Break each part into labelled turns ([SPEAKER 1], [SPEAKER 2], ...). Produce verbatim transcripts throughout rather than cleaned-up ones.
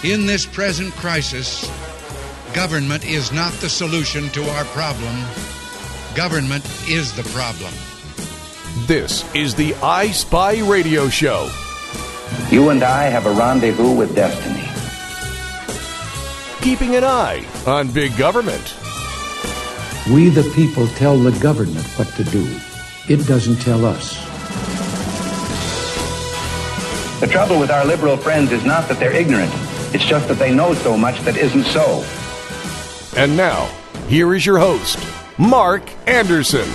[SPEAKER 1] In this present crisis, government is not the solution to our problem. Government is the problem.
[SPEAKER 2] This is the I Spy Radio Show.
[SPEAKER 3] You and I have a rendezvous with destiny.
[SPEAKER 2] Keeping an eye on big government.
[SPEAKER 4] We the people tell the government what to do. It doesn't tell us.
[SPEAKER 3] The trouble with our liberal friends is not that they're ignorant. It's just that they know so much that isn't so.
[SPEAKER 2] And now, here is your host, Mark Anderson.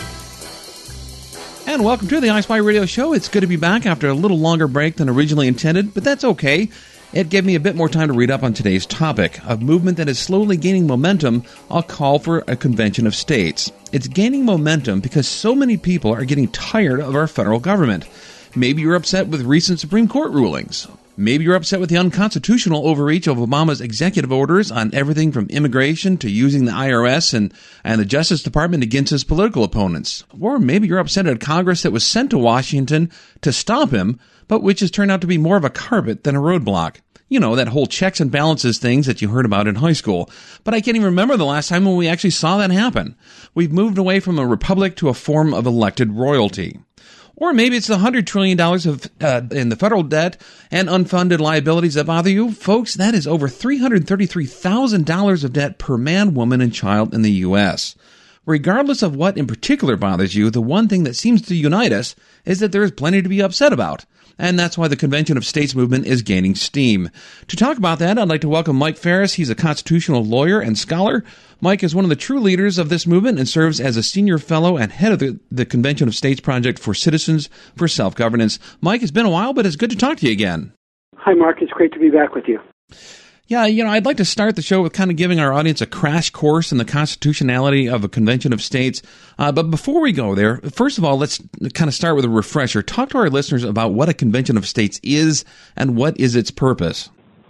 [SPEAKER 5] And welcome to the I Spy Radio Show. It's good to be back after a little longer break than originally intended, but that's okay. It gave me a bit more time to read up on today's topic, a movement that is slowly gaining momentum. I'll call for a convention of states. It's gaining momentum because so many people are getting tired of our federal government. Maybe you're upset with recent Supreme Court rulings. Maybe you're upset with the unconstitutional overreach of Obama's executive orders on everything from immigration to using the I R S and, and the Justice Department against his political opponents. Or maybe you're upset at Congress that was sent to Washington to stop him, but which has turned out to be more of a carpet than a roadblock. You know, that whole checks and balances things that you heard about in high school. But I can't even remember the last time when we actually saw that happen. We've moved away from a republic to a form of elected royalty. Or maybe it's the one hundred trillion dollars of uh, in the federal debt and unfunded liabilities that bother you. Folks, that is over three hundred thirty-three thousand dollars of debt per man, woman, and child in the U S Regardless of what in particular bothers you, the one thing that seems to unite us is that there is plenty to be upset about. And that's why the Convention of States movement is gaining steam. To talk about that, I'd like to welcome Mike Farris. He's a constitutional lawyer and scholar. Mike is one of the true leaders of this movement and serves as a senior fellow and head of the, the Convention of States Project for Citizens for Self-Governance. Mike, it's been a while, but it's good to talk to you again.
[SPEAKER 6] Hi, Mark. It's great to be back with you.
[SPEAKER 5] Yeah, you know, I'd like to start the show with kind of giving our audience a crash course in the constitutionality of a convention of states. Uh, but before we go there, first of all, let's kind of start with a refresher. Talk to our listeners about what a convention of states is and what is its purpose.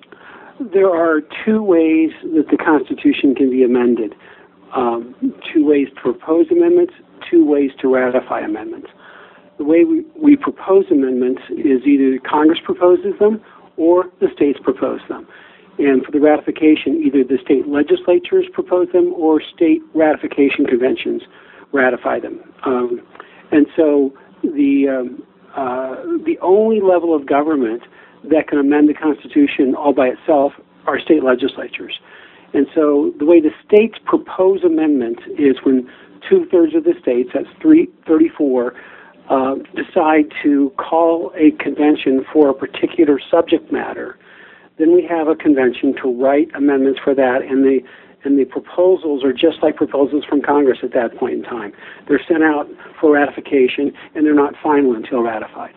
[SPEAKER 6] There are two ways that the Constitution can be amended. Um, two ways to propose amendments, two ways to ratify amendments. The way we, we propose amendments is either Congress proposes them or the states propose them. And for the ratification, either the state legislatures propose them or state ratification conventions ratify them. Um, and so the um, uh, the only level of government that can amend the Constitution all by itself are state legislatures. And so the way the states propose amendments is when two-thirds of the states, that's three, thirty-four, uh, decide to call a convention for a particular subject matter. Then we have a convention to write amendments for that, and the and the proposals are just like proposals from Congress at that point in time. They're sent out for ratification, and they're not final until ratified.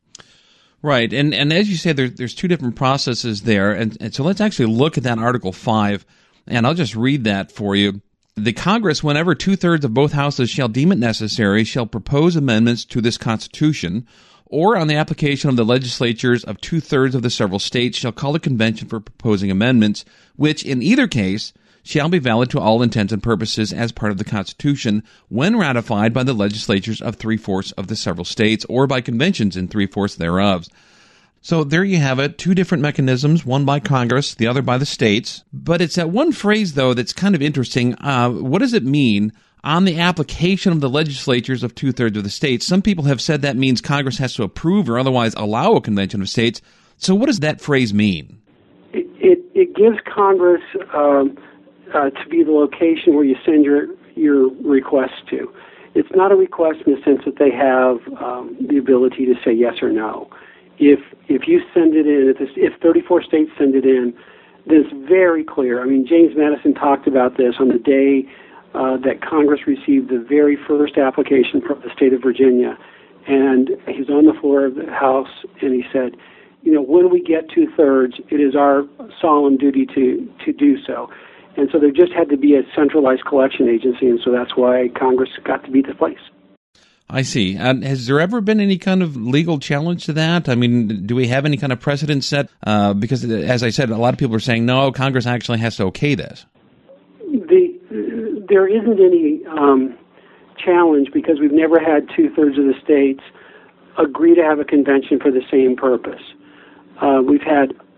[SPEAKER 5] Right, and and as you said, there, there's two different processes there, and, and so let's actually look at that Article five, and I'll just read that for you. The Congress, whenever two-thirds of both houses shall deem it necessary, shall propose amendments to this Constitution, or on the application of the legislatures of two-thirds of the several states shall call a convention for proposing amendments, which, in either case, shall be valid to all intents and purposes as part of the Constitution when ratified by the legislatures of three-fourths of the several states or by conventions in three-fourths thereof. So there you have it, two different mechanisms, one by Congress, the other by the states. But it's that one phrase, though, that's kind of interesting. Uh, what does it mean? On the application of the legislatures of two-thirds of the states? Some people have said that means Congress has to approve or otherwise allow a convention of states. So what does that phrase mean?
[SPEAKER 6] It, it, it gives Congress um, uh, to be the location where you send your, your request to. It's not a request in the sense that they have um, the ability to say yes or no. If if you send it in, if, this, if thirty-four states send it in, then it's very clear. I mean, James Madison talked about this on the day Uh, that Congress received the very first application from the state of Virginia. And he was on the floor of the House, and he said, you know, when we get two-thirds, it is our solemn duty to, to do so. And so there just had to be a centralized collection agency, and so that's why Congress got to be the place.
[SPEAKER 5] I see. And has there ever been any kind of legal challenge to that? I mean, do we have any kind of precedent set? Uh, because, as I said, a lot of people are saying, no, Congress actually has to okay this.
[SPEAKER 6] The, there isn't any um, challenge because we've never had two-thirds of the states agree to have a convention for the same purpose. Uh, we've had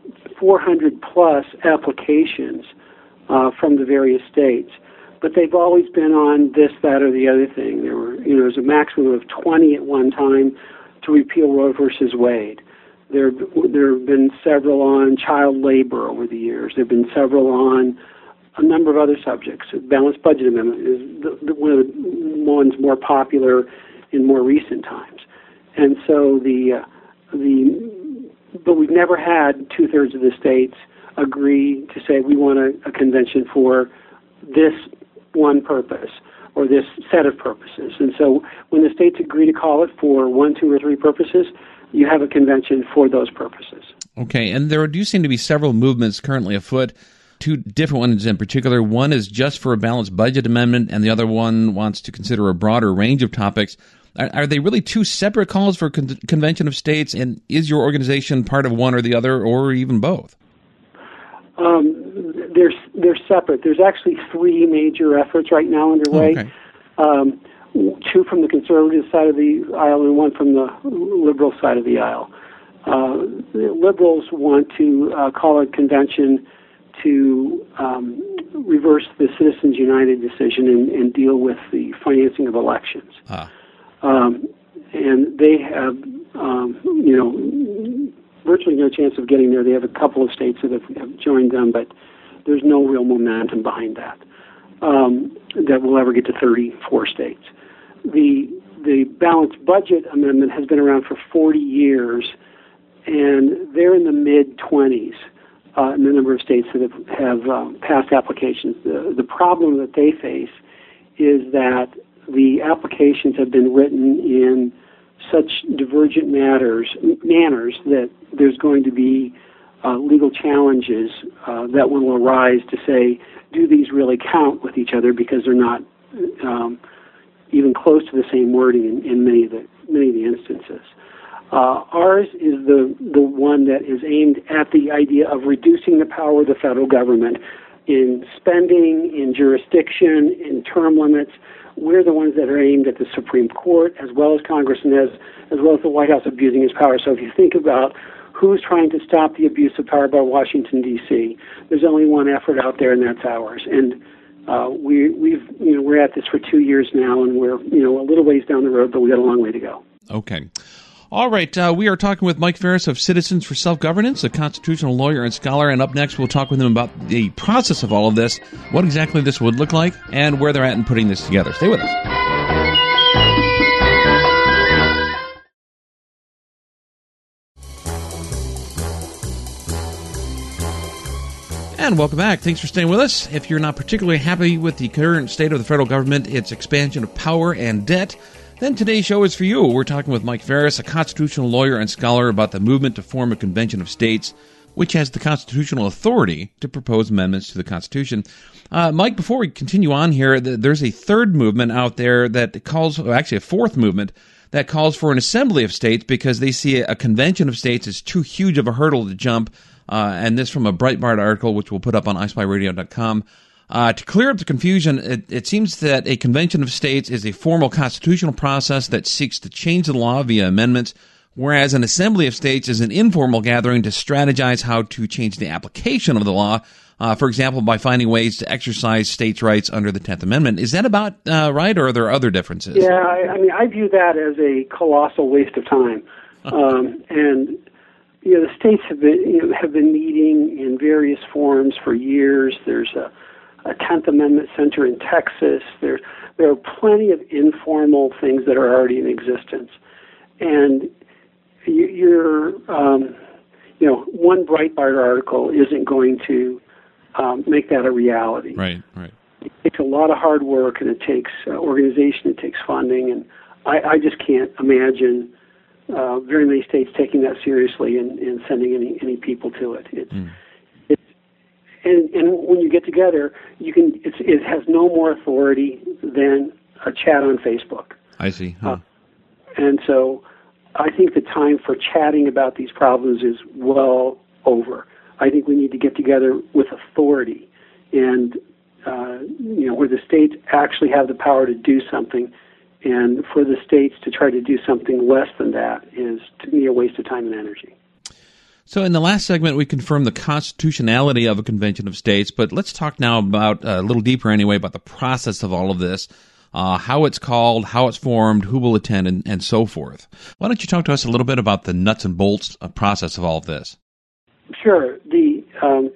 [SPEAKER 6] four hundred plus applications uh, from the various states, but they've always been on this, that, or the other thing. There were, you know, there was a maximum of twenty at one time to repeal Roe versus Wade. There, there have been several on child labor over the years. There have been several on a number of other subjects. The balanced budget amendment is the, the, one of the ones more popular in more recent times. And so the uh, the but we've never had two thirds of the states agree to say we want a, a convention for this one purpose or this set of purposes. And so when the states agree to call it for one, two, or three purposes, you have a convention for those purposes.
[SPEAKER 5] Okay, and there do seem to be several movements currently afoot, two different ones in particular. One is just for a balanced budget amendment, and the other one wants to consider a broader range of topics. Are, are they really two separate calls for con- convention of states, and is your organization part of one or the other, or even both?
[SPEAKER 6] Um, they're, they're separate. There's actually three major efforts right now underway.
[SPEAKER 5] Oh, okay.
[SPEAKER 6] Um, two from the conservative side of the aisle and one from the liberal side of the aisle. Uh, the liberals want to uh, call a convention to um, reverse the Citizens United decision and, and deal with the financing of elections.
[SPEAKER 5] Ah.
[SPEAKER 6] Um, and they have, um, you know, virtually no chance of getting there. They have a couple of states that have, have joined them, but there's no real momentum behind that, um, that will ever get to thirty-four states. The the balanced budget amendment has been around for forty years, and they're in the mid-twenties uh, in the number of states that have, have um, passed applications. The, the problem that they face is that the applications have been written in such divergent matters, manners that there's going to be uh, legal challenges uh, that will arise to say, do these really count with each other, because they're not um, even close to the same wording in, in many of the many of the instances. Uh, ours is the the one that is aimed at the idea of reducing the power of the federal government in spending, in jurisdiction, in term limits. We're the ones that are aimed at the Supreme Court, as well as Congress, and as, as well as the White House abusing its power. So if you think about who's trying to stop the abuse of power by Washington, D C, there's only one effort out there, and that's ours. And uh, we, we've, you know, we're at this for two years now, and we're, you know, a little ways down the road, but we got a long way to go.
[SPEAKER 5] Okay. All right, uh, we are talking with Mike Farris of Citizens for Self-Governance, a constitutional lawyer and scholar, and up next we'll talk with him about the process of all of this, what exactly this would look like, and where they're at in putting this together. Stay with us. And welcome back. Thanks for staying with us. If you're not particularly happy with the current state of the federal government, its expansion of power and debt, then today's show is for you. We're talking with Mike Farris, a constitutional lawyer and scholar, about the movement to form a convention of states, which has the constitutional authority to propose amendments to the Constitution. Uh, Mike, before we continue on here, there's a third movement out there that calls, or actually a fourth movement, that calls for an assembly of states because they see a convention of states as too huge of a hurdle to jump. Uh, and this from a Breitbart article, which we'll put up on i spy radio dot com. Uh, to clear up the confusion, it, it seems that a convention of states is a formal constitutional process that seeks to change the law via amendments, whereas an assembly of states is an informal gathering to strategize how to change the application of the law, uh, for example, by finding ways to exercise states' rights under the tenth Amendment. Is that about uh, right, or are there other differences?
[SPEAKER 6] Yeah, I, I mean, I view that as a colossal waste of time. Um, and, you know, the states have been, you know, have been meeting in various forms for years. There's a a tenth Amendment Center in Texas. There, there are plenty of informal things that are already in existence. And you, you're, um, you know, one Breitbart article isn't going to um, make that a reality.
[SPEAKER 5] Right, right.
[SPEAKER 6] It takes a lot of hard work, and it takes uh, organization, it takes funding, and I, I just can't imagine uh, very many states taking that seriously and, and sending any, any people to it. It's, mm. And, and when you get together, you can. It's, it has no more authority than a chat on Facebook.
[SPEAKER 5] I see. Huh. Uh,
[SPEAKER 6] and so, I think the time for chatting about these problems is well over. I think we need to get together with authority, and uh, you know, where the states actually have the power to do something, and for the states to try to do something less than that is, to me, a waste of time and energy.
[SPEAKER 5] So in the last segment, we confirmed the constitutionality of a convention of states, but let's talk now about, uh, a little deeper anyway, about the process of all of this, uh, how it's called, how it's formed, who will attend, and, and so forth. Why don't you talk to us a little bit about the nuts and bolts uh, process of all of this?
[SPEAKER 6] Sure. The um,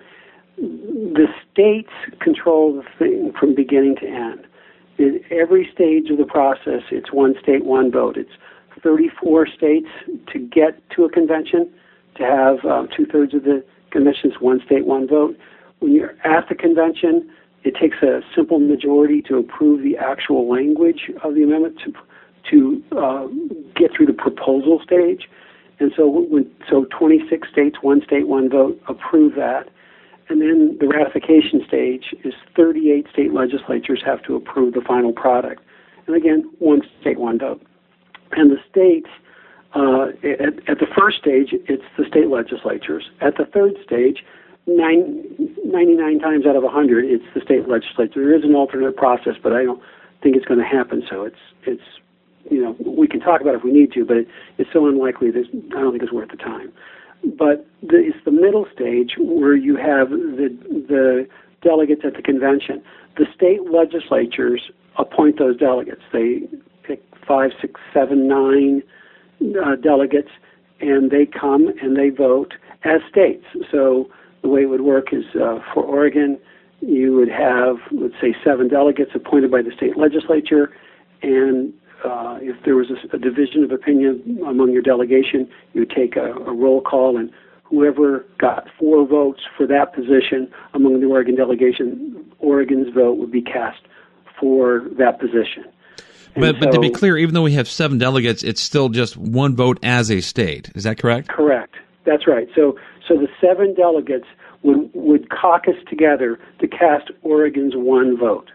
[SPEAKER 6] the states control the thing from beginning to end. In every stage of the process, it's one state, one vote. It's thirty-four states to get to a convention, to have um, two-thirds of the convention is one state, one vote. When you're at the convention, it takes a simple majority to approve the actual language of the amendment to to uh, get through the proposal stage. And so when, so twenty-six states, one state, one vote, approve that. And then the ratification stage is thirty-eight state legislatures have to approve the final product. And again, one state, one vote. And the states, uh, at, at the first stage, it's the state legislatures. At the third stage, nine, ninety-nine times out of one hundred, it's the state legislature. There is an alternate process, but I don't think it's going to happen. So it's, it's you know, we can talk about it if we need to, but it, it's so unlikely that I don't think it's worth the time. But the, it's the middle stage where you have the the delegates at the convention. The state legislatures appoint those delegates. They pick five, six, seven, nine uh, delegates, and they come and they vote as states. So the way it would work is uh, for Oregon, you would have, let's say, seven delegates appointed by the state legislature, and Uh, if there was a, a division of opinion among your delegation, you would take a, a roll call, and whoever got four votes for that position among the Oregon delegation, Oregon's vote would be cast for that position.
[SPEAKER 5] But,
[SPEAKER 6] so,
[SPEAKER 5] but to be clear, even though we have seven delegates, it's still just one vote as a state. Is that correct?
[SPEAKER 6] Correct. That's right. So, so the seven delegates would would caucus together to cast Oregon's one vote.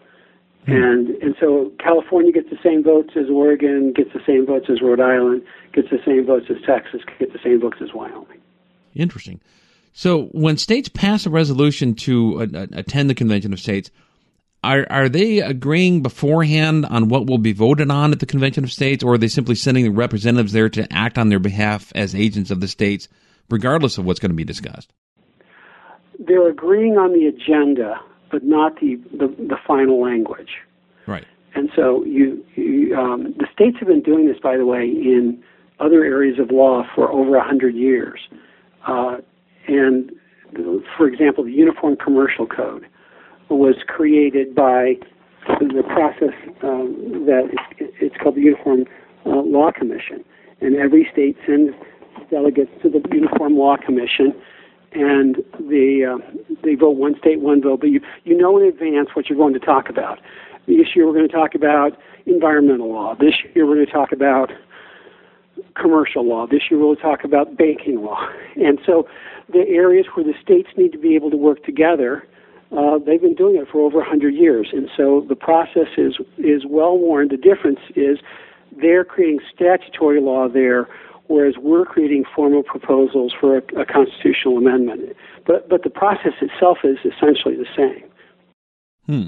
[SPEAKER 6] And and so California gets the same votes as Oregon, gets the same votes as Rhode Island, gets the same votes as Texas, gets the same votes as Wyoming.
[SPEAKER 5] Interesting. So when states pass a resolution to uh, attend the Convention of States, are are they agreeing beforehand on what will be voted on at the Convention of States, or are they simply sending representatives there to act on their behalf as agents of the states, regardless of what's going to be discussed?
[SPEAKER 6] They're agreeing on the agenda, but not the, the, the final language.
[SPEAKER 5] Right.
[SPEAKER 6] And so you, you um, the states have been doing this, by the way, in other areas of law for over one hundred years. Uh, and, for example, the Uniform Commercial Code was created by the process um, that it, it's called the Uniform uh, Law Commission. And every state sends delegates to the Uniform Law Commission, and they uh, they vote one state, one vote. But you you know in advance what you're going to talk about. This year we're going to talk about environmental law. This year we're going to talk about commercial law. This year we'll talk about banking law. And so the areas where the states need to be able to work together, uh, they've been doing it for over one hundred years. And so the process is is well worn. The difference is they're creating statutory law there, whereas we're creating formal proposals for a, a constitutional amendment. But but the process itself is essentially the same.
[SPEAKER 5] Hmm.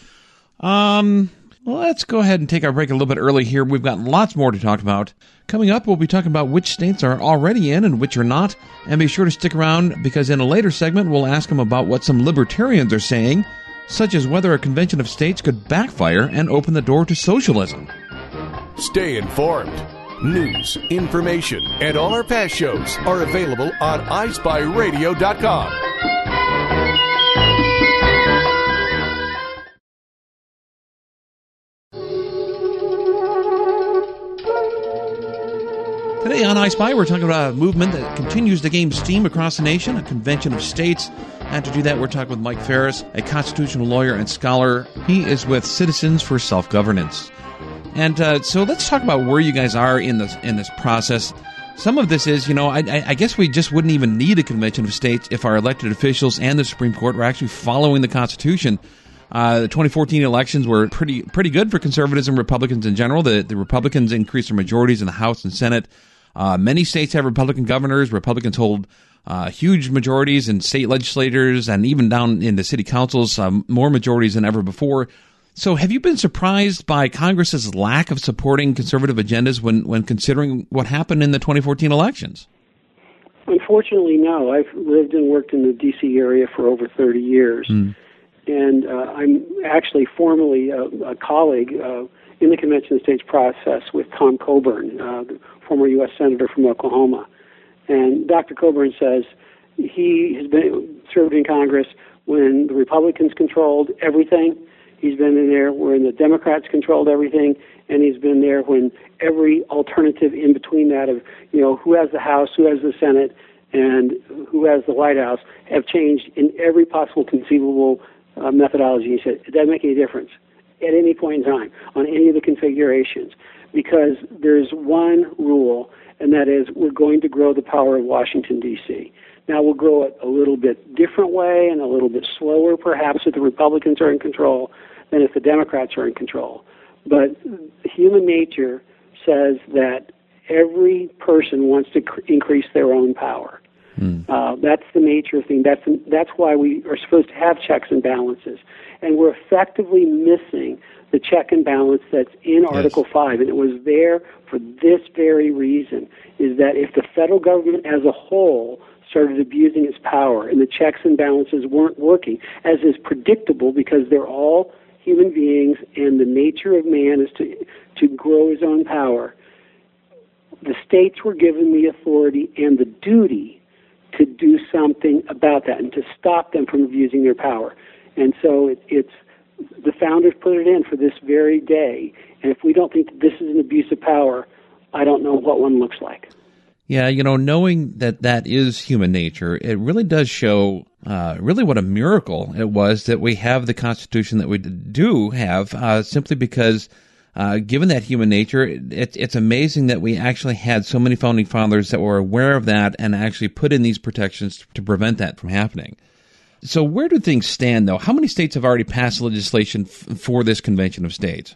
[SPEAKER 5] Um, well, let's go ahead and take our break a little bit early here. We've got lots more to talk about. Coming up, we'll be talking about which states are already in and which are not. And be sure to stick around, because in a later segment, we'll ask them about what some libertarians are saying, such as whether a convention of states could backfire and open the door to socialism.
[SPEAKER 2] Stay informed. News, information, and all our past shows are available on i spy radio dot com.
[SPEAKER 5] Today on iSpy, we're talking about a movement that continues to gain steam across the nation, a convention of states. And to do that, we're talking with Mike Farris, a constitutional lawyer and scholar. He is with Citizens for Self-Governance. And uh, so let's talk about where you guys are in this in this process. Some of this is, you know, I, I guess we just wouldn't even need a convention of states if our elected officials and the Supreme Court were actually following the Constitution. Uh, the twenty fourteen elections were pretty pretty good for conservatives and Republicans in general. The, the Republicans increased their majorities in the House and Senate. Uh, many states have Republican governors. Republicans hold uh, huge majorities in state legislators and even down in the city councils, um, more majorities than ever before. So have you been surprised by Congress's lack of supporting conservative agendas when, when considering what happened in the twenty fourteen elections?
[SPEAKER 6] Unfortunately, no. I've lived and worked in the D C area for over thirty years. Mm. And uh, I'm actually formerly a, a colleague uh, in the Convention of States process with Tom Coburn, uh, the former U S Senator from Oklahoma. And Doctor Coburn says he has been served in Congress when the Republicans controlled everything. He's been in there when the Democrats controlled everything, and he's been there when every alternative in between that of, you know, who has the House, who has the Senate, and who has the White House have changed in every possible conceivable uh, methodology. He said, it doesn't make any difference at any point in time on any of the configurations, because there's one rule, and that is we're going to grow the power of Washington, D C Now, we'll grow it a little bit different way and a little bit slower, perhaps, if the Republicans are in control than if the Democrats are in control. But human nature says that every person wants to cr- increase their own power. Mm. Uh, that's the nature of things. That's, that's why we are supposed to have checks and balances. And we're effectively missing the check and balance that's in yes. Article five, and it was there for this very reason, is that if the federal government as a whole started abusing its power and the checks and balances weren't working, as is predictable because they're all human beings and the nature of man is to to grow his own power, the states were given the authority and the duty to do something about that and to stop them from abusing their power. And so it, it's the founders put it in for this very day. And if we don't think that this is an abuse of power, I don't know what one looks like.
[SPEAKER 5] Yeah, you know, knowing that that is human nature, it really does show uh, really what a miracle it was that we have the Constitution that we do have, uh, simply because uh, given that human nature, it, it's amazing that we actually had so many founding fathers that were aware of that and actually put in these protections to prevent that from happening. So where do things stand, though? How many states have already passed legislation f- for this Convention of States?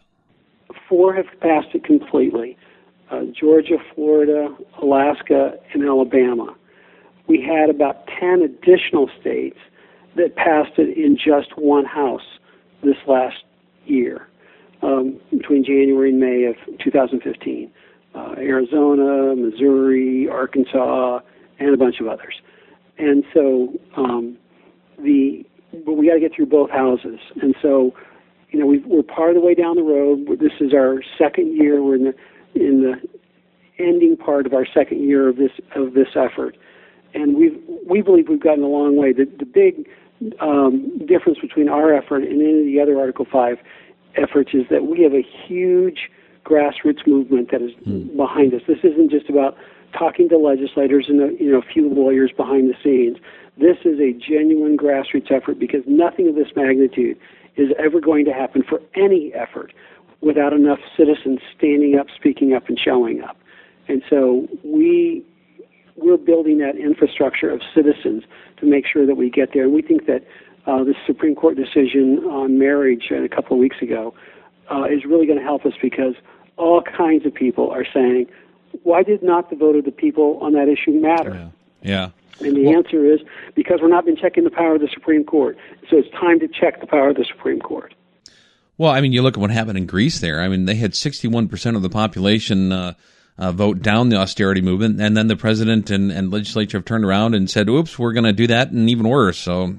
[SPEAKER 6] Four have passed it completely. Uh, Georgia, Florida, Alaska, and Alabama. We had about ten additional states that passed it in just one house this last year, um, between January and May of two thousand fifteen. Uh, Arizona, Missouri, Arkansas, and a bunch of others. And so um, the but we got to get through both houses. And so, you know, we've, we're part of the way down the road. This is our second year. We're in the in the ending part of our second year of this of this effort, and we we believe we've gotten a long way. The, the big um, difference between our effort and any of the other Article five efforts is that we have a huge grassroots movement that is mm. behind us. This isn't just about talking to legislators and a, you know, a few lawyers behind the scenes. This is a genuine grassroots effort because nothing of this magnitude is ever going to happen for any effort without enough citizens standing up, speaking up, and showing up. And so we, we're building that infrastructure of citizens to make sure that we get there. And we think that uh, the Supreme Court decision on marriage a couple of weeks ago uh, is really going to help us because all kinds of people are saying, why did not the vote of the people on that issue matter?
[SPEAKER 5] Yeah. yeah.
[SPEAKER 6] And the well, answer is because we're not been checking the power of the Supreme Court. So it's time to check the power of the Supreme Court.
[SPEAKER 5] Well, I mean, you look at what happened in Greece there. I mean, they had sixty-one percent of the population uh, uh, vote down the austerity movement, and then the president and, and legislature have turned around and said, oops, we're going to do that and even worse. So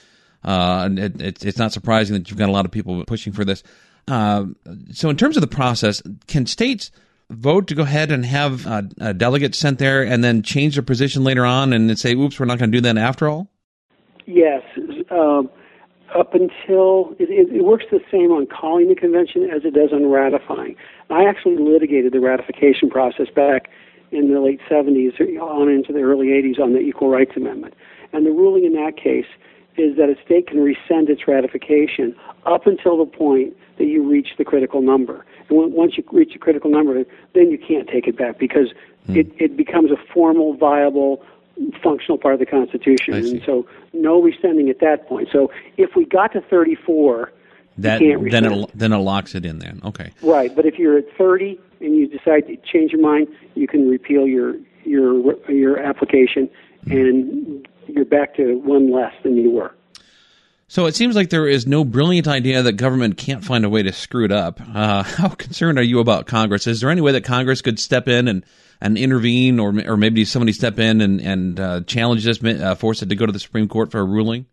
[SPEAKER 5] uh, it, it, it's not surprising that you've got a lot of people pushing for this. Uh, so in terms of the process, can states vote to go ahead and have uh, a delegate sent there and then change their position later on and say, oops, we're not going to do that after all?
[SPEAKER 6] Yes. Um, up until, it, it, it works the same on calling the convention as it does on ratifying. I actually litigated the ratification process back in the late seventies on into the early eighties on the Equal Rights Amendment. And the ruling in that case is that a state can rescind its ratification up until the point that you reach the critical number. And once you reach the critical number, then you can't take it back because hmm. it, it becomes a formal, viable, functional part of the Constitution. And so no rescinding at that point. So if we got to thirty-four,
[SPEAKER 5] that,
[SPEAKER 6] you can't rescind.
[SPEAKER 5] Then it, then it locks it in then. Okay.
[SPEAKER 6] Right. But if you're at thirty and you decide to change your mind, you can repeal your your your application hmm. and you're back to one less than you were.
[SPEAKER 5] So it seems like there is no brilliant idea that government can't find a way to screw it up. Uh, how concerned are you about Congress? Is there any way that Congress could step in and, and intervene, or or maybe somebody step in and, and uh, challenge this, uh, force it to go to the Supreme Court for a ruling?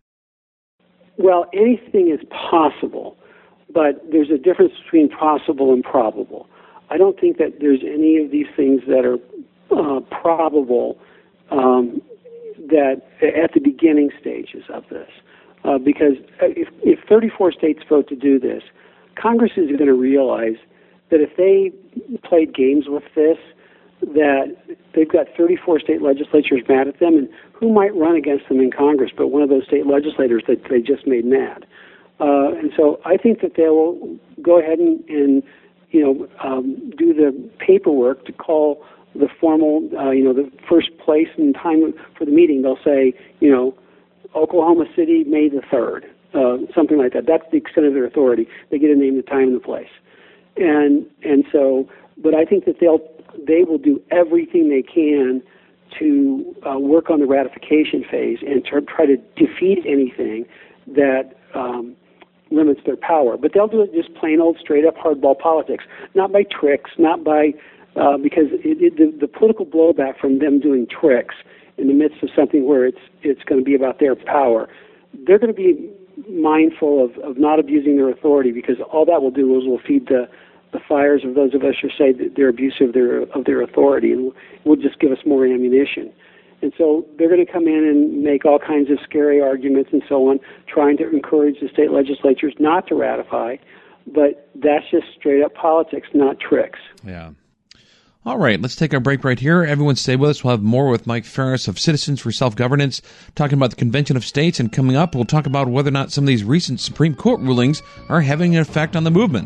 [SPEAKER 6] Well, anything is possible, but there's a difference between possible and probable. I don't think that there's any of these things that are uh, probable um, that at the beginning stages of this. Uh, because if, if thirty-four states vote to do this, Congress is going to realize that if they played games with this, that they've got thirty-four state legislatures mad at them, and who might run against them in Congress but one of those state legislators that they just made mad. Uh, and so I think that they will go ahead and, and you know, um, do the paperwork to call the formal, uh, you know, the first place and time for the meeting. They'll say, you know, Oklahoma City, May the third, uh, something like that. That's the extent of their authority. They get to name the time and the place. And and so, but I think that they'll they will do everything they can to uh, work on the ratification phase and to try to defeat anything that um, limits their power. But they'll do it just plain old, straight up hardball politics, not by tricks, not by uh, because it, it, the, the political blowback from them doing tricks in the midst of something where it's it's going to be about their power, they're going to be mindful of, of not abusing their authority, because all that will do is will feed the, the fires of those of us who say that they're abusive of their of their authority, and will just give us more ammunition. And so they're going to come in and make all kinds of scary arguments and so on, trying to encourage the state legislatures not to ratify. But that's just straight up politics, not tricks.
[SPEAKER 5] Yeah. All right, let's take our break right here. Everyone stay with us. We'll have more with Mike Farris of Citizens for Self-Governance, talking about the Convention of States, and coming up, we'll talk about whether or not some of these recent Supreme Court rulings are having an effect on the movement.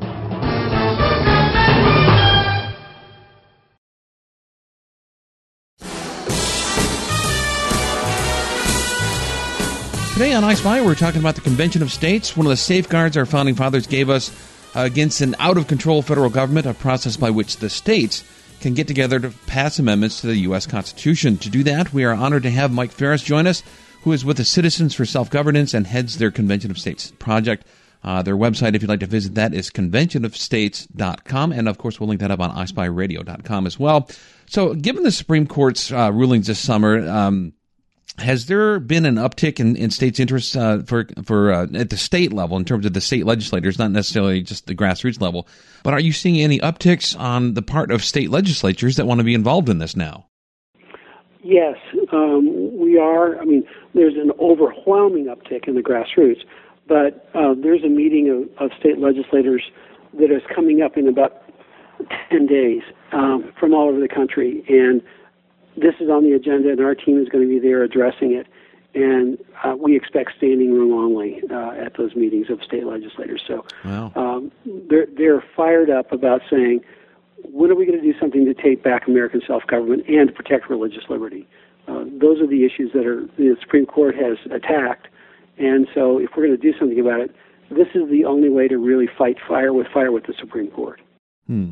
[SPEAKER 5] Today on I Spy, we're talking about the Convention of States, one of the safeguards our Founding Fathers gave us against an out-of-control federal government, a process by which the states can get together to pass amendments to the U S Constitution. To do that, we are honored to have Mike Farris join us, who is with the Citizens for Self-Governance and heads their Convention of States project. Uh, their website, if you'd like to visit that, is convention of states dot com, and of course we'll link that up on i spy radio dot com as well. So given the Supreme Court's uh, rulings this summer, um, has there been an uptick in, in states' interests uh, for for uh, at the state level in terms of the state legislators, not necessarily just the grassroots level, but are you seeing any upticks on the part of state legislatures that want to be involved in this now?
[SPEAKER 6] Yes, um, we are. I mean, there's an overwhelming uptick in the grassroots, but uh, there's a meeting of, of state legislators that is coming up in about ten days um, from all over the country, and this is on the agenda, and our team is going to be there addressing it. And uh, we expect standing room only uh, at those meetings of state legislators. So
[SPEAKER 5] wow. um,
[SPEAKER 6] they're, they're fired up about saying, when are we going to do something to take back American self-government and to protect religious liberty? Uh, those are the issues that are the Supreme Court has attacked. And so if we're going to do something about it, this is the only way to really fight fire with fire with the Supreme Court.
[SPEAKER 5] Hmm.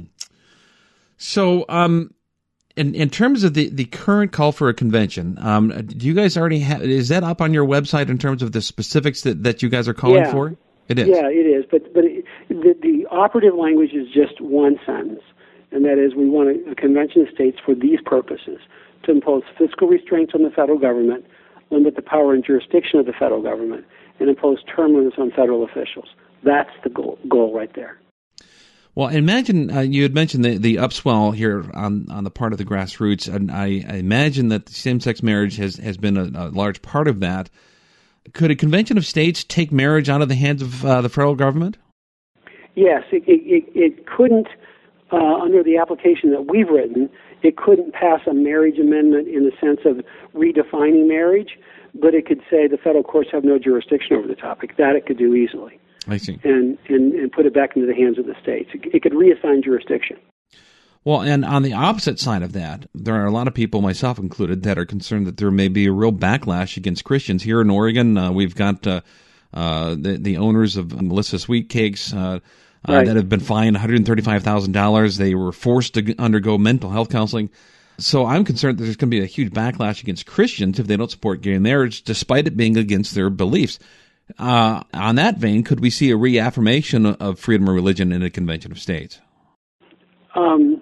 [SPEAKER 5] So, um, In in terms of the, the current call for a convention, um, do you guys already have, is that up on your website in terms of the specifics that, that you guys are calling
[SPEAKER 6] yeah.
[SPEAKER 5] for? It is.
[SPEAKER 6] Yeah, it is. But but it, the, the operative language is just one sentence, and that is we want a, a convention of states for these purposes: to impose fiscal restraints on the federal government, limit the power and jurisdiction of the federal government, and impose term limits on federal officials. That's the goal, goal right there.
[SPEAKER 5] Well, imagine uh, you had mentioned the, the upswell here on, on the part of the grassroots, and I, I imagine that same-sex marriage has, has been a, a large part of that. Could a convention of states take marriage out of the hands of uh, the federal government?
[SPEAKER 6] Yes, it, it, it couldn't, uh, under the application that we've written, it couldn't pass a marriage amendment in the sense of redefining marriage, but it could say the federal courts have no jurisdiction over the topic. That it could do easily.
[SPEAKER 5] I see.
[SPEAKER 6] And, and, and put it back into the hands of the states. It, it could reassign jurisdiction.
[SPEAKER 5] Well, and on the opposite side of that, there are a lot of people, myself included, that are concerned that there may be a real backlash against Christians. Here in Oregon, uh, we've got uh, uh, the, the owners of Melissa Sweet Cakes uh, right. uh, that have been fined one hundred thirty-five thousand dollars. They were forced to undergo mental health counseling. So I'm concerned that there's going to be a huge backlash against Christians if they don't support gay marriage, despite it being against their beliefs. Uh, on that vein, could we see a reaffirmation of freedom of religion in a convention of states?
[SPEAKER 6] Um,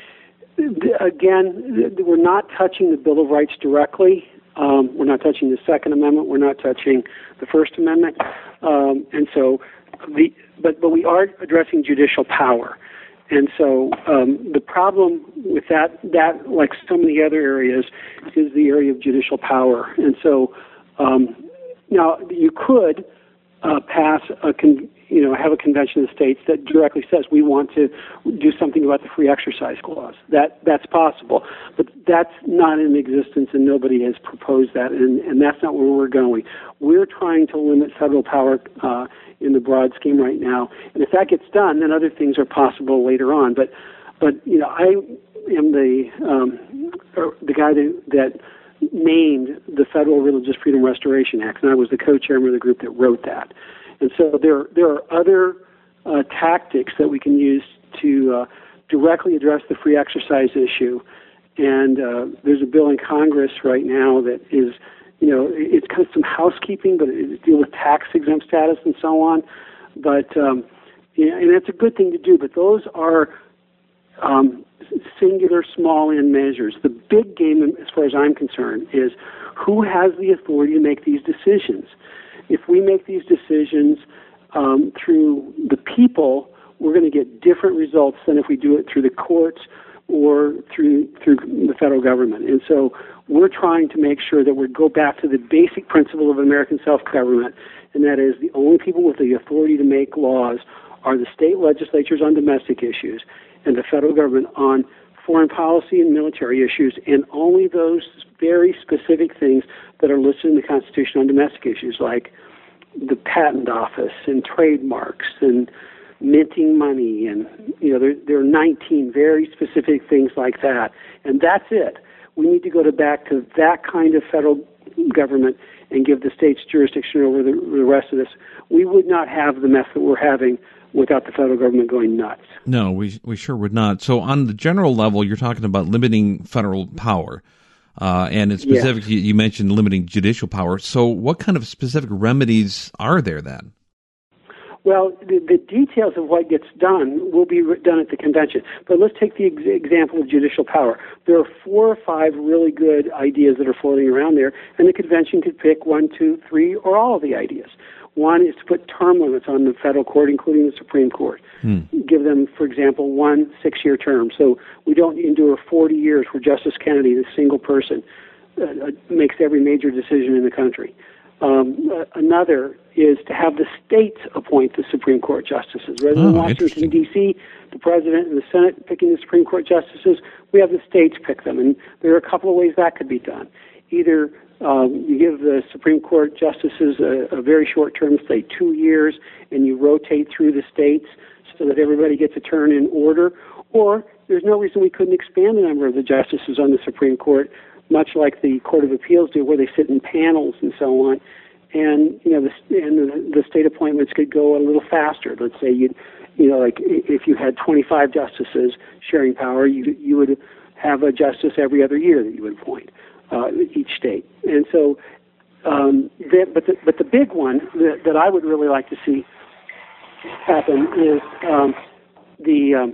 [SPEAKER 6] again, we're not touching the Bill of Rights directly. Um, we're not touching the Second Amendment. We're not touching the First Amendment. Um, and so, the but but we are addressing judicial power. And so um, the problem with that, that, like so many other areas, is the area of judicial power. And so um, now you could uh, pass a, con- you know, have a convention of states that directly says we want to do something about the free exercise clause. That that's possible, but that's not in existence, and nobody has proposed that, and, and that's not where we're going. We're trying to limit federal power uh, in the broad scheme right now, and if that gets done, then other things are possible later on. But, but you know, I am the um, the guy that, that named the Federal Religious Freedom Restoration Act, and I was the co-chairman of the group that wrote that. And so there there are other uh, tactics that we can use to uh, directly address the free exercise issue. And uh, there's a bill in Congress right now that is, you know, it's kind of some housekeeping, but it deals with tax-exempt status and so on. But, um, you know, and that's a good thing to do, but those are um, singular, small-end measures. The big game, as far as I'm concerned, is who has the authority to make these decisions. If we make these decisions um, through the people, we're going to get different results than if we do it through the courts or through through the federal government. And so we're trying to make sure that we go back to the basic principle of American self-government, and that is the only people with the authority to make laws are the state legislatures on domestic issues and the federal government on foreign policy and military issues, and only those very specific things that are listed in the Constitution on domestic issues, like the patent office and trademarks and minting money, and you know there, there are nineteen very specific things like that, and that's it. We need to go to back to that kind of federal government and give the states jurisdiction over the, the rest of this. We would not have the mess that we're having without the federal government going nuts.
[SPEAKER 5] No, we we sure would not. So on the general level, you're talking about limiting federal power. Uh, and in specific, yes. you, you mentioned limiting judicial power. So what kind of specific remedies are there then?
[SPEAKER 6] Well, the, the details of what gets done will be done at the convention. But let's take the ex- example of judicial power. There are four or five really good ideas that are floating around there, and the convention could pick one, two, three, or all of the ideas. One is to put term limits on the federal court, including the Supreme Court. Hmm. Give them, for example, one six-year term. So we don't endure forty years where Justice Kennedy, the single person, uh, makes every major decision in the country. Um, uh, another is to have the states appoint the Supreme Court justices. Rather than
[SPEAKER 5] oh,
[SPEAKER 6] Washington, D C, the President and the Senate picking the Supreme Court justices, we have the states pick them. And there are a couple of ways that could be done. Either um, you give the Supreme Court justices a, a very short term, say two years, and you rotate through the states so that everybody gets a turn in order, or there's no reason we couldn't expand the number of the justices on the Supreme Court, much like the Court of Appeals do, where they sit in panels and so on. And you know, the, and the, the state appointments could go a little faster. Let's say you, you know, like if you had twenty-five justices sharing power, you you would have a justice every other year that you would appoint uh, each state. And so, um, that, but the, but the big one that, that I would really like to see happen is um, the um,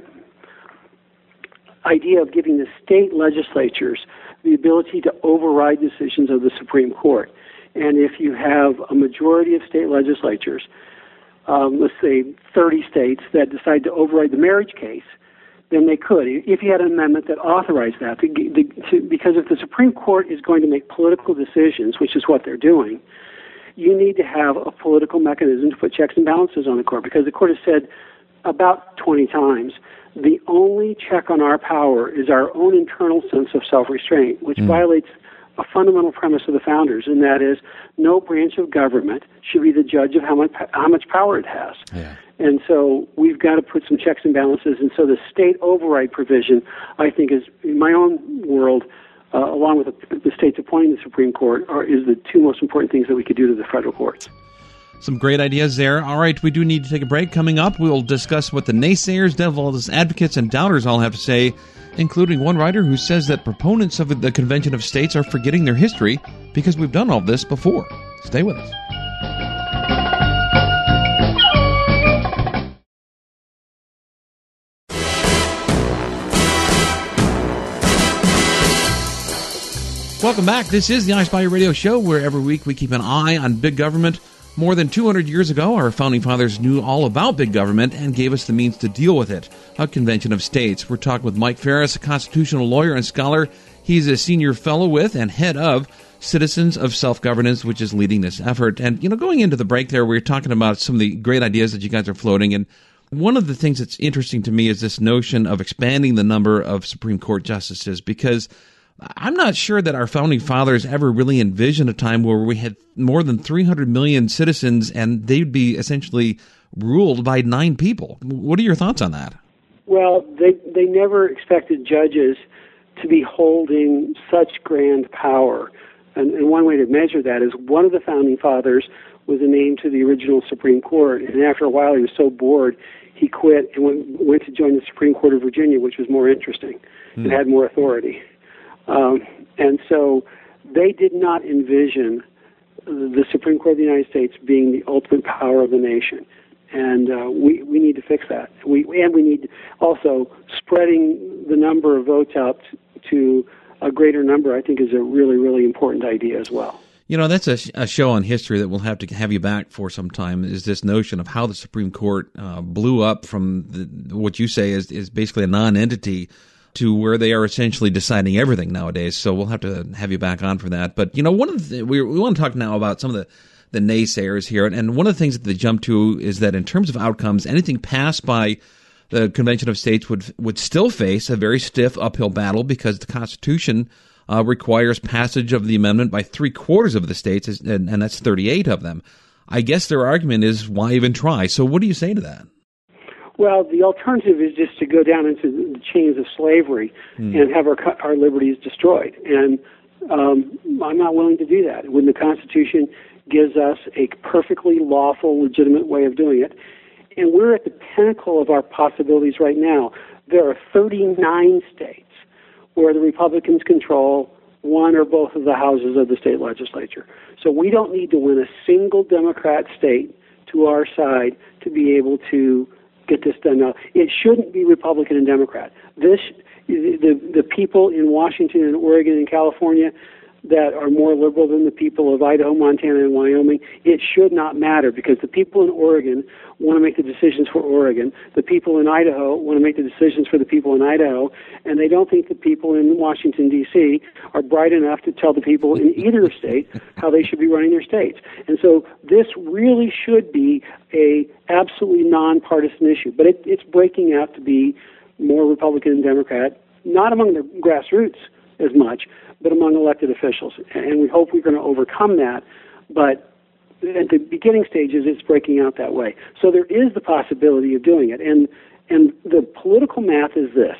[SPEAKER 6] idea of giving the state legislatures the ability to override decisions of the Supreme Court. And if you have a majority of state legislatures, um, let's say thirty states, that decide to override the marriage case, then they could, if you had an amendment that authorized that. The, the, to, because if the Supreme Court is going to make political decisions, which is what they're doing, you need to have a political mechanism to put checks and balances on the court, because the court has said about twenty times, the only check on our power is our own internal sense of self-restraint, which mm. violates a fundamental premise of the founders, and that is no branch of government should be the judge of how much how much power it has. Yeah. And so we've got to put some checks and balances. And so the state override provision, I think, is, in my own world, uh, along with the, the states appointing the Supreme Court, are, is the two most important things that we could do to the federal courts.
[SPEAKER 5] Some great ideas there. All right, we do need to take a break. Coming up, we'll discuss what the naysayers, devil's advocates, and doubters all have to say, including one writer who says that proponents of the Convention of States are forgetting their history because we've done all this before. Stay with us. Welcome back. This is the I Spy Radio Show, where every week we keep an eye on big government. More than two hundred years ago, our founding fathers knew all about big government and gave us the means to deal with it. A convention of states. We're talking with Mike Farris, a constitutional lawyer and scholar. He's a senior fellow with and head of Citizens of Self-Governance, which is leading this effort. And, you know, going into the break there, we were talking about some of the great ideas that you guys are floating. And one of the things that's interesting to me is this notion of expanding the number of Supreme Court justices, because I'm not sure that our founding fathers ever really envisioned a time where we had more than three hundred million citizens and they'd be essentially ruled by nine people. What are your thoughts on that?
[SPEAKER 6] Well, they they never expected judges to be holding such grand power. And, and one way to measure that is one of the founding fathers was a name to the original Supreme Court. And after a while, he was so bored, he quit and went, went to join the Supreme Court of Virginia, which was more interesting and had more authority. Um, and so they did not envision the Supreme Court of the United States being the ultimate power of the nation. And uh, we, we need to fix that. We, and we need also spreading the number of votes out to a greater number, I think, is a really, really important idea as well.
[SPEAKER 5] You know, that's a, a show on history that we'll have to have you back for some time, is this notion of how the Supreme Court uh, blew up from the, what you say is, is basically a non-entity to where they are essentially deciding everything nowadays. So we'll have to have you back on for that. But, you know, one of the, we, we want to talk now about some of the, the naysayers here. And one of the things that they jump to is that in terms of outcomes, anything passed by the Convention of States would would still face a very stiff uphill battle because the Constitution uh, requires passage of the amendment by three quarters of the states, and, and that's thirty-eight of them. I guess their argument is, why even try? So what do you say to that?
[SPEAKER 6] Well, the alternative is just to go down into the chains of slavery mm. and have our our liberties destroyed. And um, I'm not willing to do that. When the Constitution gives us a perfectly lawful, legitimate way of doing it, and we're at the pinnacle of our possibilities right now. There are thirty-nine states where the Republicans control one or both of the houses of the state legislature. So we don't need to win a single Democrat state to our side to be able to get this done now. It shouldn't be Republican and Democrat. This, the the people in Washington and Oregon and California that are more liberal than the people of Idaho, Montana, and Wyoming, it should not matter, because the people in Oregon want to make the decisions for Oregon. The people in Idaho want to make the decisions for the people in Idaho, and they don't think the people in Washington, D C are bright enough to tell the people in either state how they should be running their states. And so this really should be a absolutely nonpartisan issue, but it, it's breaking out to be more Republican and Democrat, not among the grassroots as much, but among elected officials. And we hope we're going to overcome that, but at the beginning stages, it's breaking out that way. So there is the possibility of doing it. And and the political math is this.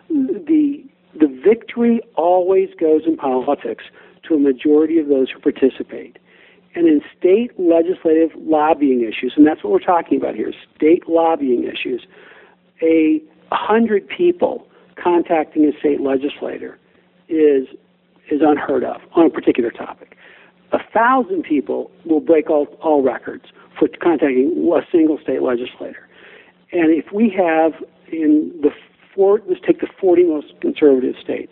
[SPEAKER 6] The, the victory always goes in politics to a majority of those who participate. And in state legislative lobbying issues, and that's what we're talking about here, state lobbying issues, a hundred people contacting a state legislator is is unheard of on a particular topic. A thousand people will break all, all records for contacting a single state legislator. And if we have in the four, let's take the forty most conservative states,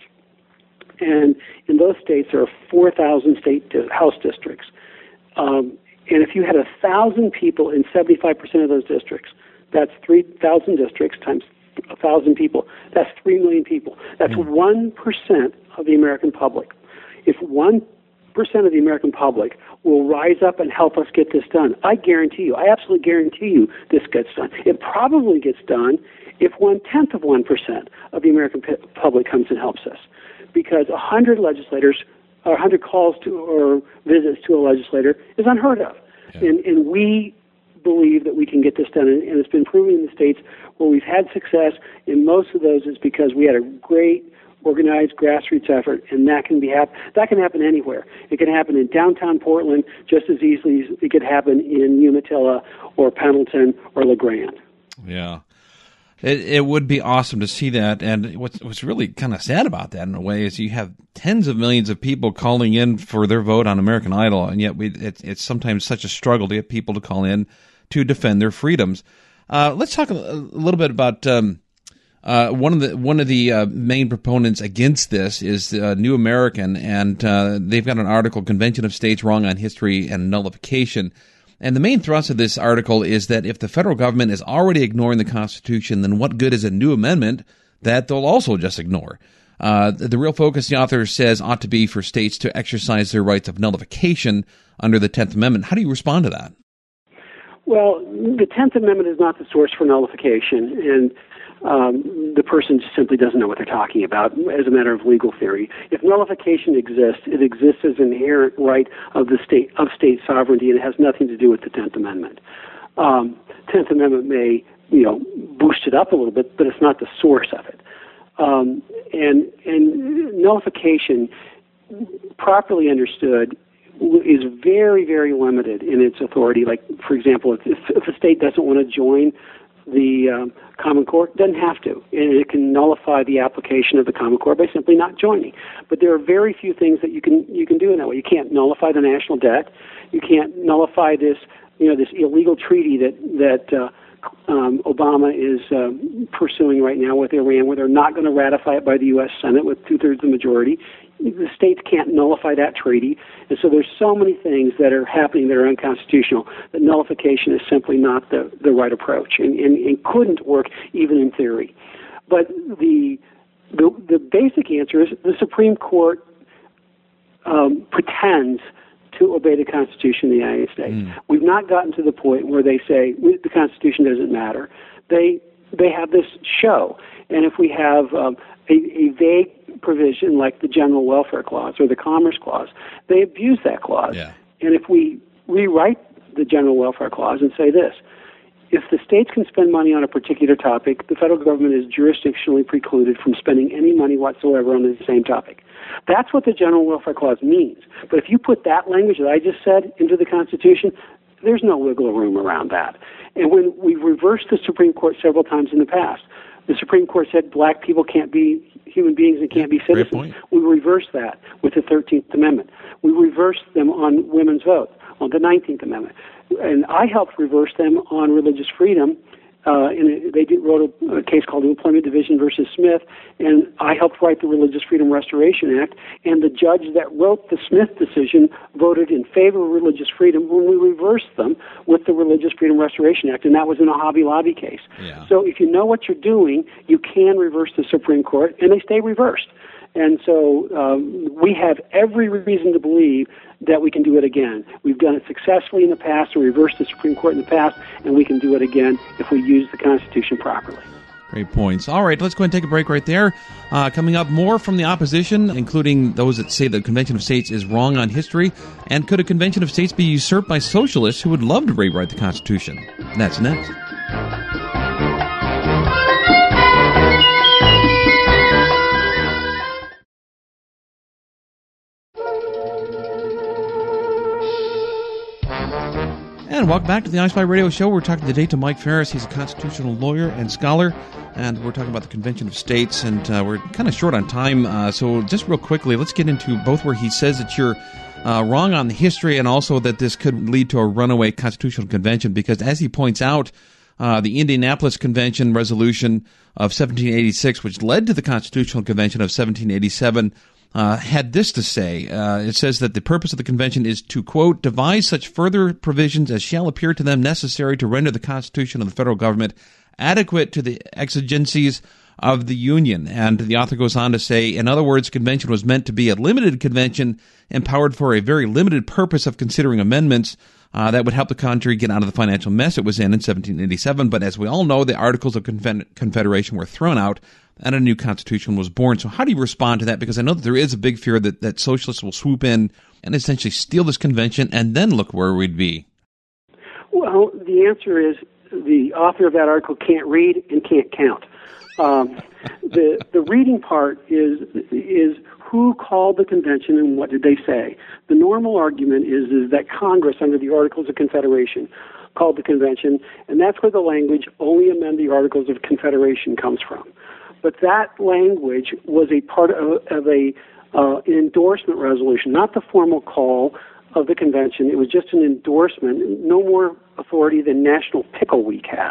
[SPEAKER 6] and in those states there are four thousand state House districts. Um, and if you had a thousand people in seventy-five percent of those districts, that's three thousand districts times a thousand people. That's three million people. That's one percent of the American public. If one percent of the American public will rise up and help us get this done, I guarantee you, I absolutely guarantee you this gets done. It probably gets done if one-tenth of one percent of the American public comes and helps us. Because one hundred legislators, or one hundred calls to or visits to a legislator is unheard of. Yeah. And, and we believe that we can get this done, and, and it's been proven in the states where we've had success. In most of those, it's because we had a great organized grassroots effort, and that can be hap- that can happen anywhere. It can happen in downtown Portland just as easily as it could happen in Umatilla or Pendleton or LeGrand.
[SPEAKER 5] Yeah. It, it would be awesome to see that, and what's, what's really kind of sad about that in a way is you have tens of millions of people calling in for their vote on American Idol, and yet we, it, it's sometimes such a struggle to get people to call in to defend their freedoms. Uh, let's talk a, a little bit about um, Uh, one of the one of the uh, main proponents against this is uh, New American, and uh, they've got an article, Convention of States Wrong on History and Nullification. And the main thrust of this article is that if the federal government is already ignoring the Constitution, then what good is a new amendment that they'll also just ignore? Uh, the real focus, the author says, ought to be for states to exercise their rights of nullification under the tenth Amendment. How do you respond to that?
[SPEAKER 6] Well, the tenth Amendment is not the source for nullification, and um, the person simply doesn't know what they're talking about as a matter of legal theory. If nullification exists, it exists as an inherent right of the state of state sovereignty, and it has nothing to do with the tenth Amendment. Um, tenth Amendment may, you know, boost it up a little bit, but it's not the source of it. Um, and and nullification, properly understood, is very, very limited in its authority. Like, for example, if, if a state doesn't want to join the um, Common Core, it doesn't have to. And it can nullify the application of the Common Core by simply not joining. But there are very few things that you can you can do in that way. You can't nullify the national debt. You can't nullify this, you know, this illegal treaty that that uh, um, Obama is uh, pursuing right now with Iran, where they're not going to ratify it by the U S Senate with two-thirds of the majority. The states can't nullify that treaty. And so there's so many things that are happening that are unconstitutional that nullification is simply not the, the right approach and, and, and couldn't work even in theory. But the the, the basic answer is the Supreme Court um, pretends to obey the Constitution of the United States. Mm. We've not gotten to the point where they say the Constitution doesn't matter. They they have this show. And if we have um, a, a vague provision like the General Welfare Clause or the Commerce Clause, they abuse that clause.
[SPEAKER 5] Yeah.
[SPEAKER 6] And if we rewrite the General Welfare Clause and say this, if the states can spend money on a particular topic, the federal government is jurisdictionally precluded from spending any money whatsoever on the same topic. That's what the General Welfare Clause means. But if you put that language that I just said into the Constitution, there's no wiggle room around that. And when we've reversed the Supreme Court several times in the past, the Supreme Court said black people can't be human beings and can't be citizens. We reversed that with the thirteenth Amendment. We reversed them on women's vote, on the nineteenth Amendment. And I helped reverse them on religious freedom. Uh, and they did, wrote a, a case called the Employment Division versus Smith, and I helped write the Religious Freedom Restoration Act, and the judge that wrote the Smith decision voted in favor of religious freedom when we reversed them with the Religious Freedom Restoration Act, and that was in a Hobby Lobby case.
[SPEAKER 5] Yeah.
[SPEAKER 6] So if you know what you're doing, you can reverse the Supreme Court, and they stay reversed. And so um, we have every reason to believe that we can do it again. We've done it successfully in the past, or reversed the Supreme Court in the past, and we can do it again if we use the Constitution properly.
[SPEAKER 5] Great points. All right, let's go ahead and take a break right there. Uh, coming up, more from the opposition, including those that say the Convention of States is wrong on history. And could a Convention of States be usurped by socialists who would love to rewrite the Constitution? That's next. And welcome back to the iSpy Radio Show. We're talking today to Mike Farris. He's a constitutional lawyer and scholar, and we're talking about the Convention of States, and uh, we're kind of short on time. Uh, so just real quickly, let's get into both where he says that you're uh, wrong on the history and also that this could lead to a runaway constitutional convention, because as he points out, uh, the Indianapolis Convention resolution of seventeen eighty-six, which led to the Constitutional Convention of seventeen eighty-seven, Uh, had this to say. Uh, it says that the purpose of the convention is to, quote, devise such further provisions as shall appear to them necessary to render the Constitution of the federal government adequate to the exigencies of the Union. And the author goes on to say, in other words, convention was meant to be a limited convention empowered for a very limited purpose of considering amendments uh, that would help the country get out of the financial mess it was in in seventeen eighty-seven. But as we all know, the Articles of Confe- Confederation were thrown out and a new constitution was born. So how do you respond to that? Because I know that there is a big fear that, that socialists will swoop in and essentially steal this convention and then look where we'd be.
[SPEAKER 6] Well, the answer is the author of that article can't read and can't count. Um, the the reading part is is who called the convention and what did they say. The normal argument is is that Congress, under the Articles of Confederation, called the convention, and that's where the language "only amend the Articles of Confederation" comes from. But that language was a part of, of a uh, an endorsement resolution, not the formal call of the convention. It was just an endorsement, no more authority than National Pickle Week has.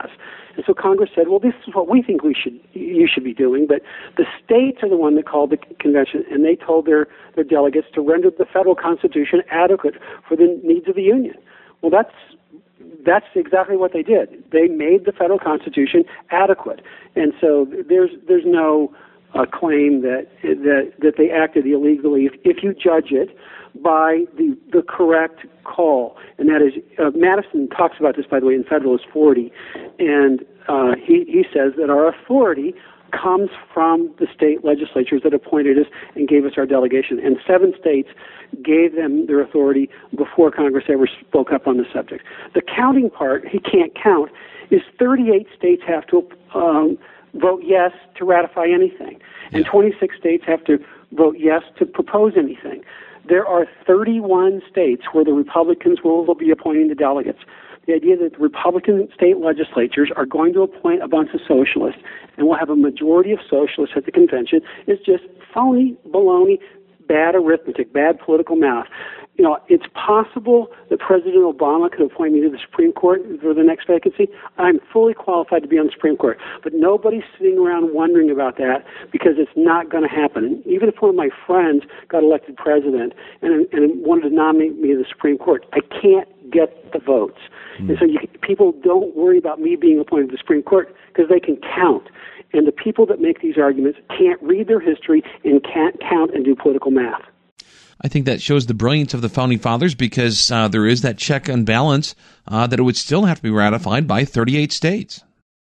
[SPEAKER 6] And so Congress said, well, this is what we think we should you should be doing. But the states are the one that called the convention, and they told their, their delegates to render the federal Constitution adequate for the needs of the Union. Well, that's that's exactly what they did. They made the federal Constitution adequate. And so there's there's no uh, claim that, that that they acted illegally if, if you judge it by the the correct call. And that is, uh, Madison talks about this, by the way, in Federalist forty, and uh, he, he says that our authority comes from the state legislatures that appointed us and gave us our delegation. And seven states gave them their authority before Congress ever spoke up on the subject. The counting part, he can't count, is thirty-eight states have to um, vote yes to ratify anything, and
[SPEAKER 5] yeah.
[SPEAKER 6] twenty-six states have to vote yes to propose anything. There are thirty-one states where the Republicans will, will be appointing the delegates. The idea that the Republican state legislatures are going to appoint a bunch of socialists and will have a majority of socialists at the convention is just phony, baloney, bad arithmetic, bad political math. You know, it's possible that President Obama could appoint me to the Supreme Court for the next vacancy. I'm fully qualified to be on the Supreme Court. But nobody's sitting around wondering about that because it's not going to happen. And even if one of my friends got elected president and, and wanted to nominate me to the Supreme Court, I can't get the votes. Mm. And so you, people don't worry about me being appointed to the Supreme Court because they can count. And the people that make these arguments can't read their history and can't count and do political math.
[SPEAKER 5] I think that shows the brilliance of the Founding Fathers because uh, there is that check and balance uh, that it would still have to be ratified by thirty-eight states.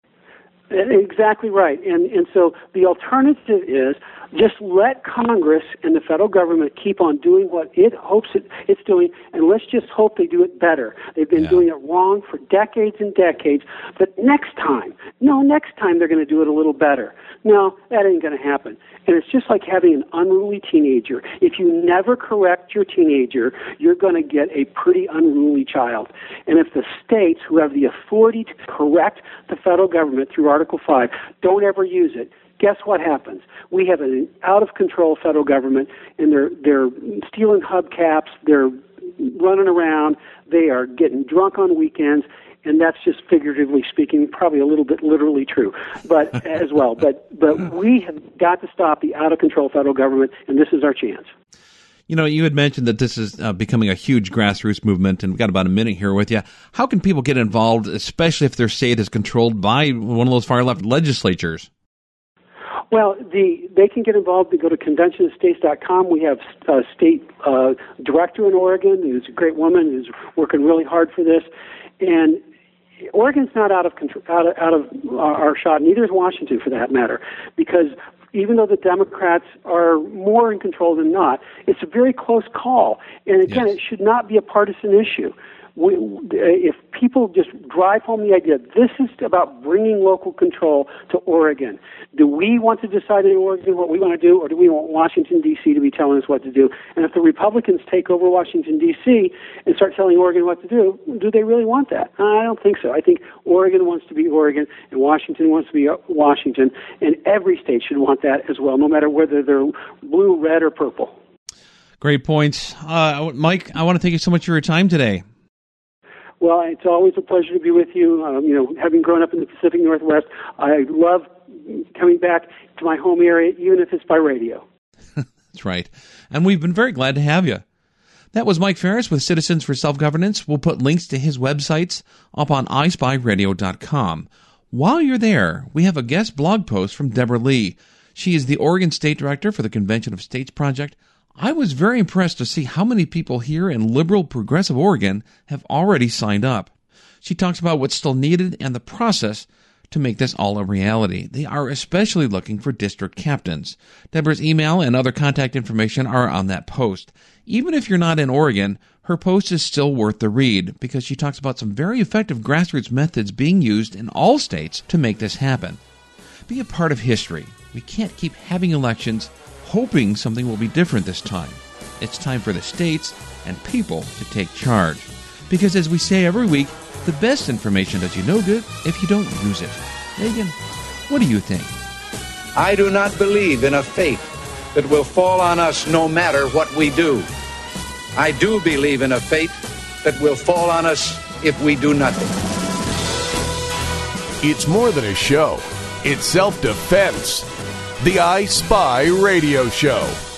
[SPEAKER 6] Exactly right. And and so the alternative is just let Congress and the federal government keep on doing what it hopes it, it's doing, and let's just hope they do it better. They've been
[SPEAKER 5] yeah. doing
[SPEAKER 6] it wrong for decades and decades, but next time, no, next time they're going to do it a little better. No, that ain't going to happen. And it's just like having an unruly teenager. If you never correct your teenager, you're going to get a pretty unruly child. And if the states who have the authority to correct the federal government through Article five don't ever use it, guess what happens? We have an out-of-control federal government, and they're they're stealing hubcaps, they're running around, they are getting drunk on weekends, and that's just figuratively speaking, probably a little bit literally true, but as well. But but we have got to stop the out-of-control federal government, and this is our chance.
[SPEAKER 5] You know, you had mentioned that this is uh, becoming a huge grassroots movement, and we've got about a minute here with you. How can people get involved, especially if their state is controlled by one of those far-left legislatures?
[SPEAKER 6] Well, the they can get involved. They go to convention of states dot com. We have a state uh, director in Oregon who's a great woman who's working really hard for this. And Oregon's not out of control, out of, out of our shot. Neither is Washington, for that matter, because even though the Democrats are more in control than not, it's a very close call. And again, yes. It should not be a partisan issue. We, if people just drive home the idea, this is about bringing local control to Oregon. Do we want to decide in Oregon what we want to do, or do we want Washington, D C to be telling us what to do? And if the Republicans take over Washington, D C and start telling Oregon what to do, do they really want that? I don't think so. I think Oregon wants to be Oregon, and Washington wants to be Washington, and every state should want that as well, no matter whether they're blue, red, or purple.
[SPEAKER 5] Great points. Uh, Mike, I want to thank you so much for your time today.
[SPEAKER 6] Well, it's always a pleasure to be with you. Um, you know, having grown up in the Pacific Northwest, I love coming back to my home area, even if it's by radio.
[SPEAKER 5] That's right. And we've been very glad to have you. That was Mike Farris with Citizens for Self-Governance. We'll put links to his websites up on i spy radio dot com. While you're there, we have a guest blog post from Deborah Lee. She is the Oregon State Director for the Convention of States Project. I was very impressed to see how many people here in liberal progressive Oregon have already signed up. She talks about what's still needed and the process to make this all a reality. They are especially looking for district captains. Deborah's email and other contact information are on that post. Even if you're not in Oregon, her post is still worth the read because she talks about some very effective grassroots methods being used in all states to make this happen. Be a part of history. We can't keep having elections hoping something will be different this time. It's time for the states and people to take charge. Because as we say every week, the best information does you no good if you don't use it. Megan, what do you think?
[SPEAKER 1] I do not believe in a fate that will fall on us no matter what we do. I do believe in a fate that will fall on us if we do nothing.
[SPEAKER 2] It's more than a show. It's self-defense. The I Spy Radio Show.